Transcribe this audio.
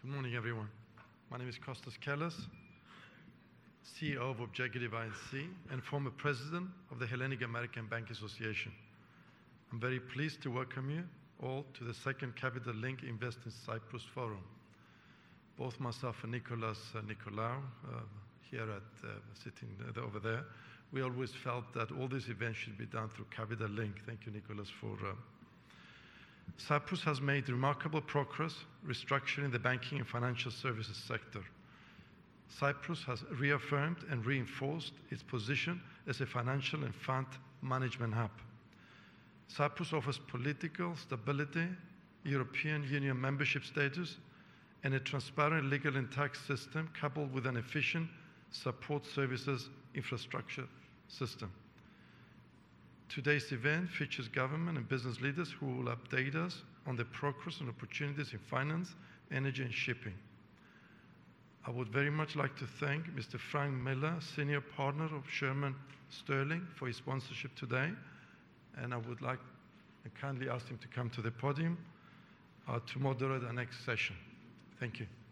Good morning, everyone. My name is Kostas Kellas, CEO of Objective INC and former president of the Hellenic American Bank Association. I'm very pleased to welcome you all to the second Capital Link Invest in Cyprus Forum. Both myself and Nicholas Nicolaou, sitting over there, we always felt that all these events should be done through Capital Link. Thank you, Nicholas, for Cyprus has made remarkable progress restructuring the banking and financial services sector. Cyprus has reaffirmed and reinforced its position as a financial and fund management hub. Cyprus offers political stability, European Union membership status, and a transparent legal and tax system coupled with an efficient support services infrastructure system. Today's event features government and business leaders who will update us on the progress and opportunities in finance, energy, and shipping. I would very much like to thank Mr. Frank Miller, Senior Partner of Sherman Sterling, for his sponsorship today, and I would like and kindly ask him to come to the podium to moderate our next session. Thank you.